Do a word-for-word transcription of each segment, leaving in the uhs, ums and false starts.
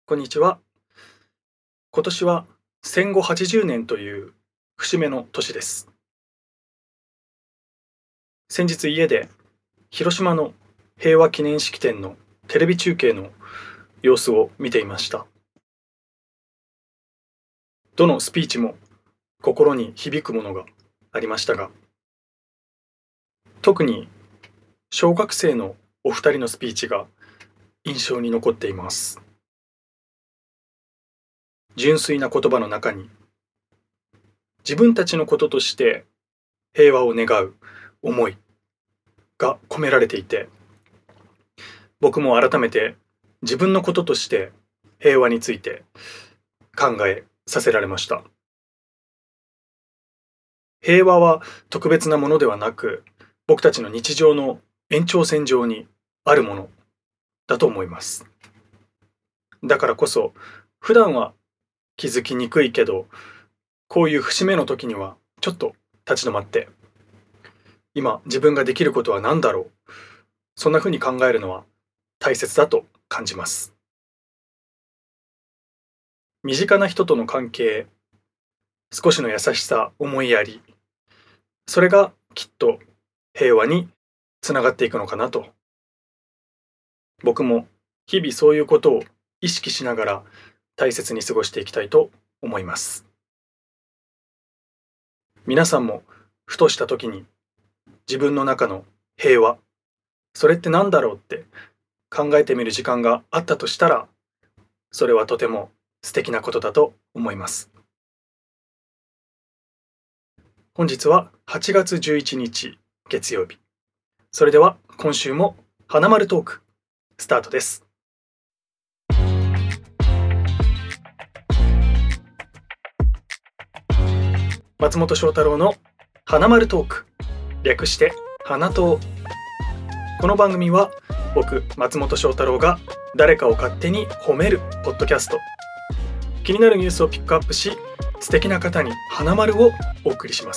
こんにちは。今年は戦後はちじゅうねんという節目の年です。先日家で広島の平和記念式典のテレビ中継の様子を見ていました。どのスピーチも心に響くものがありましたが、特に小学生のお二人のスピーチが印象に残っています。純粋な言葉の中に、自分たちのこととして平和を願う思いが込められていて、僕も改めて自分のこととして平和について考えさせられました。平和は特別なものではなく、僕たちの日常の延長線上にあるものだと思います。だからこそ、普段は気づきにくいけど、こういう節目の時にはちょっと立ち止まって、今自分ができることは何だろう、そんなふうに考えるのは大切だと感じます。身近な人との関係、少しの優しさ、思いやり、それがきっと平和につながっていくのかなと。僕も日々そういうことを意識しながら大切に過ごしていきたいと思います。皆さんもふとした時に自分の中の平和、それって何だろうって考えてみる時間があったとしたら、それはとても素敵なことだと思います。本日ははちがつじゅういちにち月曜日。それでは今週も花丸トークスタートです。松本翔太郎の花丸トーク、略して花トー。この番組は僕松本翔太郎が誰かを勝手に褒めるポッドキャスト。気になるニュースをピックアップし、素敵な方に花丸をお送りします。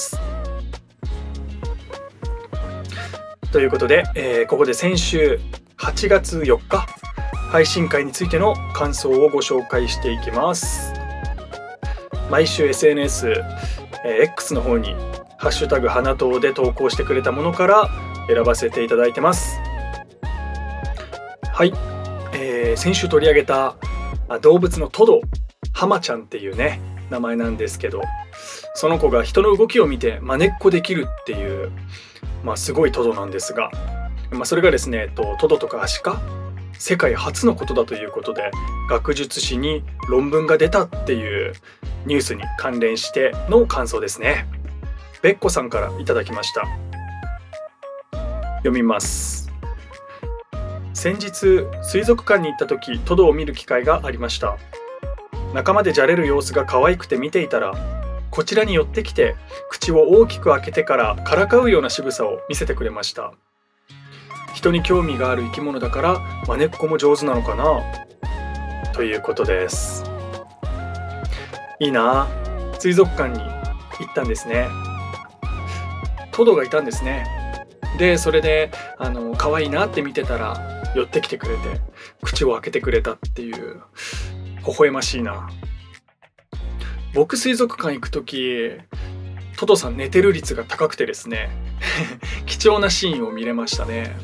ということで、えー、ここで先週はちがつよっか配信会についての感想をご紹介していきます。毎週 エスエヌエス、えー、X の方にハッシュタグ花党で投稿してくれたものから選ばせていただいてます。はい、えー、先週取り上げた動物のトド、ハマちゃんっていうね名前なんですけど、その子が人の動きを見て真似っこできるっていう、まあ、すごいトドなんですが、まあ、それがですね、とトドとかアシカ世界初のことだということで、学術誌に論文が出たっていうニュースに関連しての感想ですね。べっこさんからいただきました。読みます。先日水族館に行った時、トドを見る機会がありました。仲間でじゃれる様子が可愛くて見ていたら、こちらに寄ってきて口を大きく開けてからからかうような仕草を見せてくれました。人に興味がある生き物だから真似っこも上手なのかなということです。いいな、水族館に行ったんですね。トドがいたんですね。でそれであの可愛いなって見てたら寄ってきてくれて口を開けてくれたっていう、微笑ましいな。僕水族館行くときトドさん寝てる率が高くてですね貴重なシーンを見れましたね。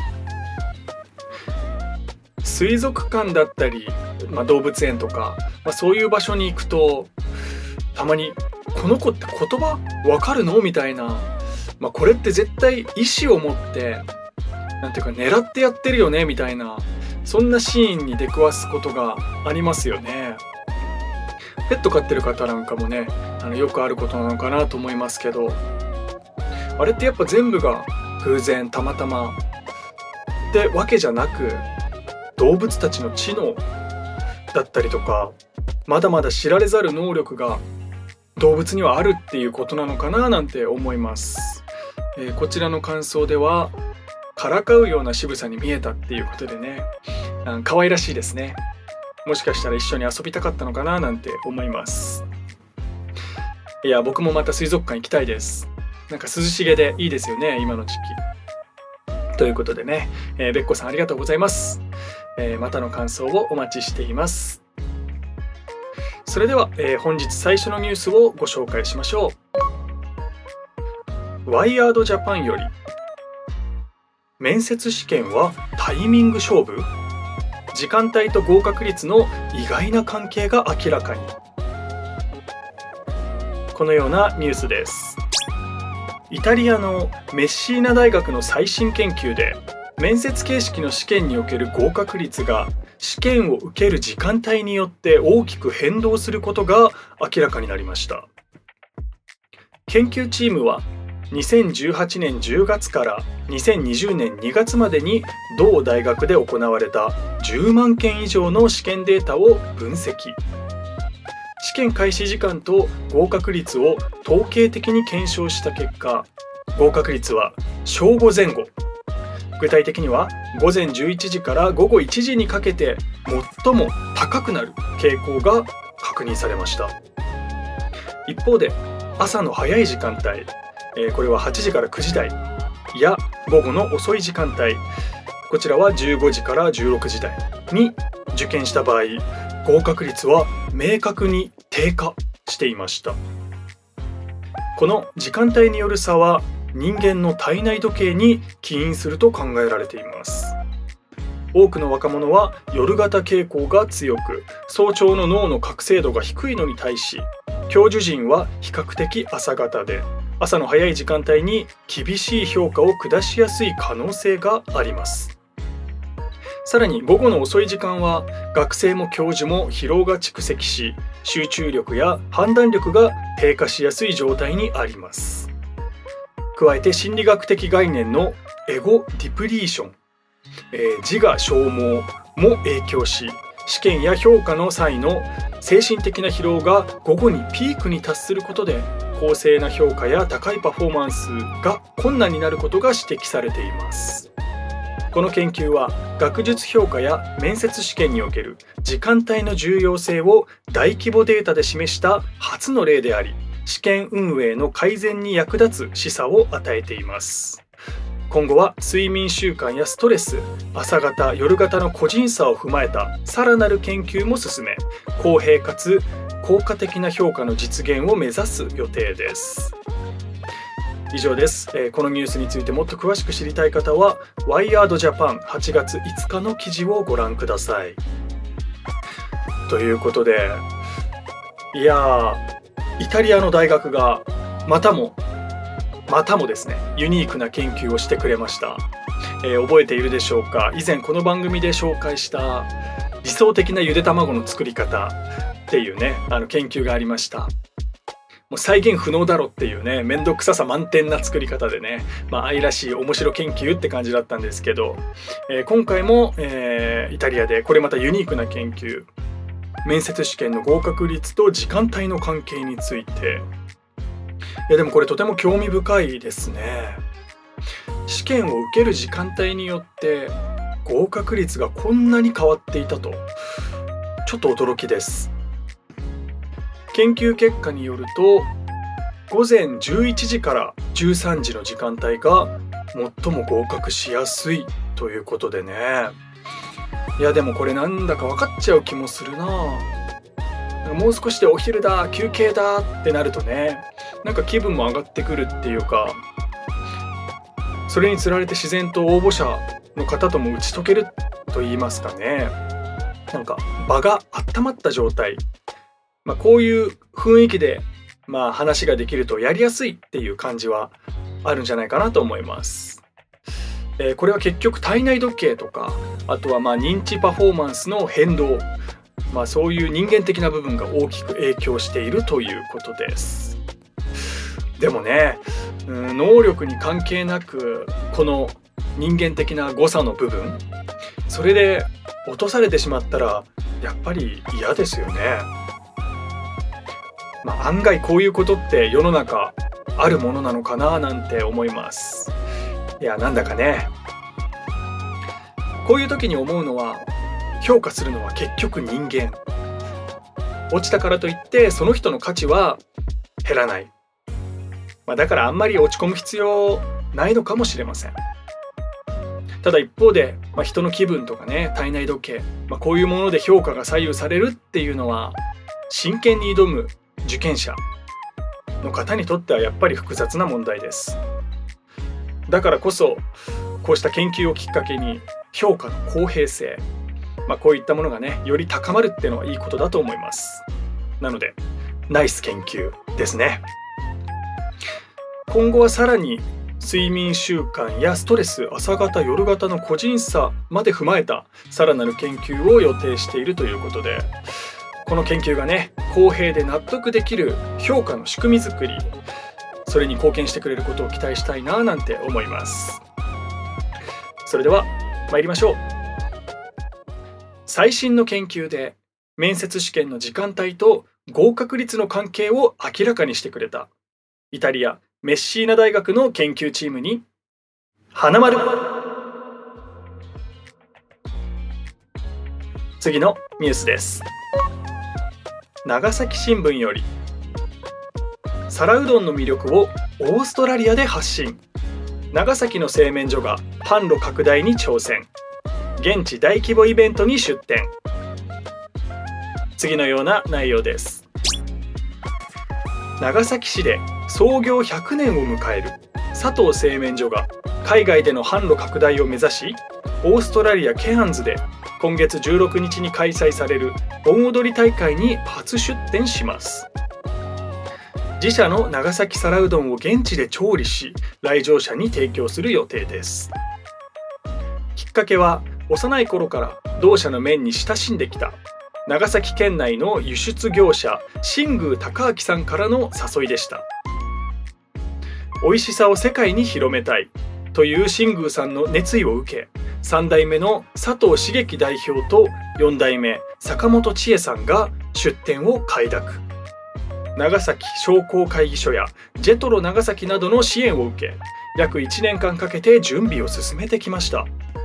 水族館だったり、まあ、動物園とか、まあ、そういう場所に行くとたまにこの子って言葉わかるのみたいな、まあ、これって絶対意思を持ってなんていうか狙ってやってるよねみたいな、そんなシーンに出くわすことがありますよね。ペット飼ってる方なんかもね、あのよくあることなのかなと思いますけど、あれってやっぱ全部が偶然たまたまってわけじゃなく、動物たちの知能だったりとか、まだまだ知られざる能力が動物にはあるっていうことなのかななんて思います。えー、こちらの感想ではからかうような仕草に見えたっていうことでね、あ、可愛らしいですね。もしかしたら一緒に遊びたかったのかななんて思います。いや、僕もまた水族館行きたいです。なんか涼しげでいいですよね、今の時期。ということでね、えー、べっこさんありがとうございます。えー、またの感想をお待ちしています。 それでは、えー、本日最初のニュースをご紹介しましょう。ワイヤードジャパンより、面接試験はタイミング勝負？時間帯と合格率の意外な関係が明らかに。このようなニュースです。イタリアのメッシーナ大学の最新研究で、面接形式の試験における合格率が試験を受ける時間帯によって大きく変動することが明らかになりました。研究チームはにせんじゅうはちねんじゅうがつからにせんにじゅうねんにがつまでに同大学で行われたじゅうまんけん以上の試験データを分析。試験開始時間と合格率を統計的に検証した結果、合格率は正午前後、具体的にはごぜんじゅういちじからごごいちじにかけて最も高くなる傾向が確認されました。一方で朝の早い時間帯、これははちじからくじ台や午後の遅い時間帯、こちらはじゅうごじからじゅうろくじ台に受験した場合、合格率は明確に低下していました。この時間帯による差は人間の体内時計に起因すると考えられています。多くの若者は夜型傾向が強く、早朝の脳の覚醒度が低いのに対し、教授陣は比較的朝型で、朝の早い時間帯に厳しい評価を下しやすい可能性があります。さらに午後の遅い時間は学生も教授も疲労が蓄積し、集中力や判断力が低下しやすい状態にあります。加えて心理学的概念のエゴディプリーション、えー、自我消耗も影響し、試験や評価の際の精神的な疲労が午後にピークに達することで、公正な評価や高いパフォーマンスが困難になることが指摘されています。この研究は学術評価や面接試験における時間帯の重要性を大規模データで示した初の例であり、試験運営の改善に役立つ示唆を与えています。今後は睡眠習慣やストレス、朝型、夜型の個人差を踏まえたさらなる研究も進め、公平かつ効果的な評価の実現を目指す予定です。以上です。このニュースについてもっと詳しく知りたい方はワイヤードジャパンはちがついつかの記事をご覧ください。ということで、いやー、イタリアの大学がまたもまたもですね、ユニークな研究をしてくれました。えー、覚えているでしょうか。以前この番組で紹介した理想的なゆで卵の作り方っていうね、あの研究がありました。もう再現不能だろっていうね、めんどくささ満点な作り方でね、まあ愛らしい面白研究って感じだったんですけど、えー、今回も、えー、イタリアでこれまたユニークな研究、面接試験の合格率と時間帯の関係について。いやでもこれとても興味深いですね。試験を受ける時間帯によって合格率がこんなに変わっていたと、ちょっと驚きです。研究結果によると、ごぜんじゅういちじからじゅうさんじの時間帯が最も合格しやすいということでね。いやでもこれなんだか分かっちゃう気もするな。もう少しでお昼だ、休憩だってなるとね、なんか気分も上がってくるっていうか、それにつられて自然と応募者の方とも打ち解けると言いますかね。なんか場が温まった状態、まあ、こういう雰囲気でまあ話ができるとやりやすいっていう感じはあるんじゃないかなと思います。えー、これは結局体内時計とか、あとはまあ認知パフォーマンスの変動、まあ、そういう人間的な部分が大きく影響しているということです。でもね、うん、能力に関係なくこの人間的な誤差の部分、それで落とされてしまったらやっぱり嫌ですよね。まあ、案外こういうことって世の中あるものなのかななんて思います。いやなんだかね、こういう時に思うのは、評価するのは結局人間。落ちたからといってその人の価値は減らない。まあ、だからあんまり落ち込む必要ないのかもしれません。ただ一方で、まあ、人の気分とかね、体内時計、まあ、こういうもので評価が左右されるっていうのは真剣に挑む受験者の方にとってはやっぱり複雑な問題です。だからこそこうした研究をきっかけに評価の公平性、まあ、こういったものがねより高まるっていうのはいいことだと思います。なのでナイス研究ですね。今後はさらに睡眠習慣やストレス、朝型夜型の個人差まで踏まえたさらなる研究を予定しているということで、この研究がね公平で納得できる評価の仕組み作り、それに貢献してくれることを期待したいななんて思います。それでは参りましょう。最新の研究で面接試験の時間帯と合格率の関係を明らかにしてくれたイタリアメッシーナ大学の研究チームに花丸。次のニュースです。長崎新聞より、皿うどんの魅力をオーストラリアで発信。長崎の製麺所が販路拡大に挑戦。現地大規模イベントに出店。次のような内容です。長崎市で創業ひゃくねんを迎える佐藤製麺所が海外での販路拡大を目指し、オーストラリアケアンズで今月じゅうろくにちに開催される盆踊り大会に初出店します。自社の長崎皿うどんを現地で調理し、来場者に提供する予定です。きっかけは幼い頃から同社の麺に親しんできた長崎県内の輸出業者新宮隆明さんからの誘いでした。美味しさを世界に広めたいという新宮さんの熱意を受け、さん代目の佐藤茂樹代表とよん代目坂本千恵さんが出店を開拓。長崎商工会議所やジェトロ長崎などの支援を受け、約いちねんかんかけて準備を進めてきました。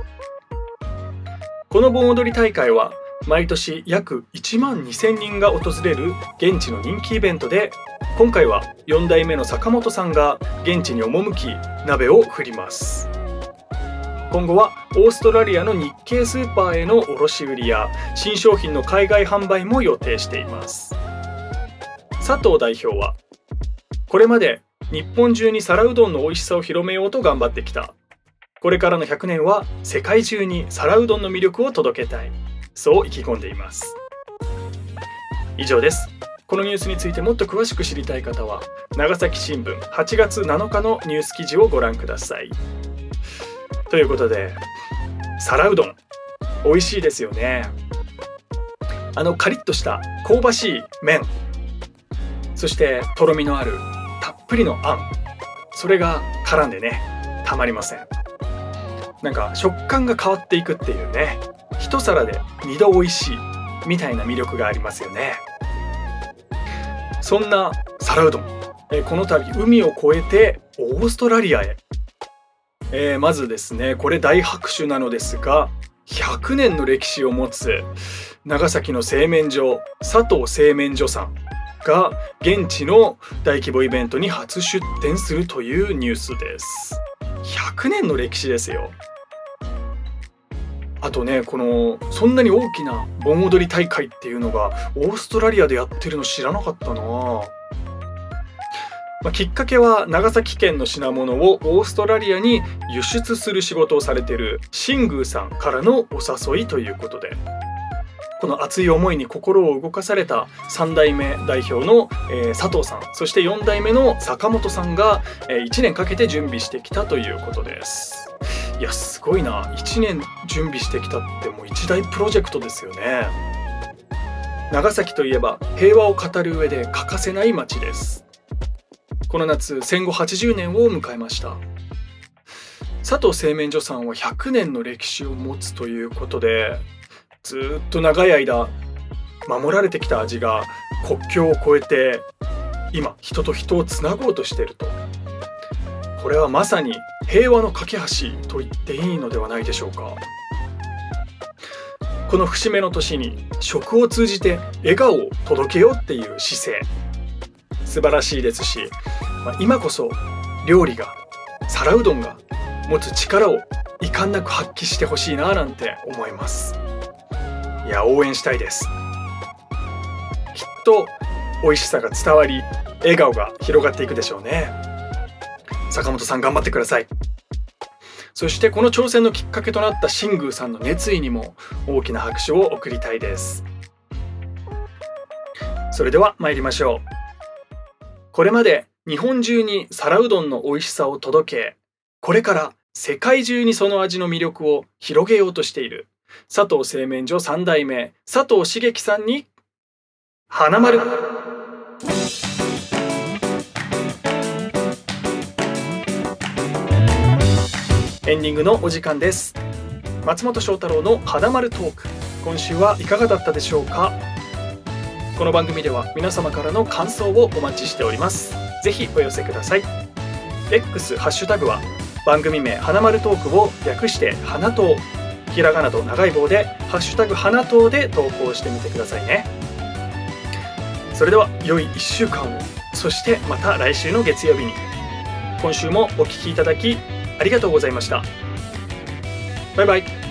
この盆踊り大会は毎年約いちまんにせんにんが訪れる現地の人気イベントで、今回はよん代目の坂本さんが現地に赴き鍋を振ります。今後はオーストラリアの日系スーパーへの卸売や新商品の海外販売も予定しています。佐藤代表は、これまで日本中に皿うどんの美味しさを広めようと頑張ってきた。これからのひゃくねんは世界中に皿うどんの魅力を届けたい、そう意気込んでいます。以上です。このニュースについてもっと詳しく知りたい方は長崎新聞はちがつなのかのニュース記事をご覧ください。ということで、皿うどん美味しいですよね。あのカリッとした香ばしい麺、そしてとろみのあるたっぷりのあん、それが絡んでねたまりません。なんか食感が変わっていくっていうね、一皿で二度美味しいみたいな魅力がありますよね。そんな皿うどん、えこの度海を越えてオーストラリアへ、えー、まずですね、これ大拍手なのですが、ひゃくねんの歴史を持つ長崎の製麺所佐藤製麺所さんが現地の大規模イベントに初出店するというニュースです。ひゃくねんの歴史ですよ。あとね、このそんなに大きな盆踊り大会っていうのがオーストラリアでやってるの知らなかったな。まあ、きっかけは長崎県の品物をオーストラリアに輸出する仕事をされている新宮さんからのお誘いということで、この熱い思いに心を動かされたさん代目代表の、えー、佐藤さん、そしてよん代目の坂本さんが、えー、いちねんかけて準備してきたということです。いや、すごいな。いちねん準備してきたってもう一大プロジェクトですよね。長崎といえば平和を語る上で欠かせない町です。この夏戦後はちじゅうねんを迎えました。佐藤製麺所さんはひゃくねんの歴史を持つということで、ずっと長い間守られてきた味が国境を越えて今人と人をつなごうとしていると、これはまさに平和の架け橋と言っていいのではないでしょうか。この節目の年に食を通じて笑顔を届けようっていう姿勢、素晴らしいですし、まあ、今こそ料理が、皿うどんが持つ力を遺憾なく発揮してほしいななんて思います。いや、応援したいです。きっと美味しさが伝わり、笑顔が広がっていくでしょうね。坂本さん頑張ってください。そしてこの挑戦のきっかけとなった新宮さんの熱意にも大きな拍手を送りたいです。それでは参りましょう。これまで日本中に皿うどんの美味しさを届け、これから世界中にその味の魅力を広げようとしている佐藤製麺所さん代目佐藤茂樹さんに花丸。エンディングのお時間です。松本翔太郎の花丸トーク、今週はいかがだったでしょうか。この番組では皆様からの感想をお待ちしております。ぜひお寄せください。 X ハッシュタグは番組名花丸トークを略して花党、ひらがなと長い棒でハッシュタグ花党で投稿してみてくださいね。それでは良いいっしゅうかんを、そしてまた来週の月曜日に。今週もお聞きいただきありがとうございました。バイバイ。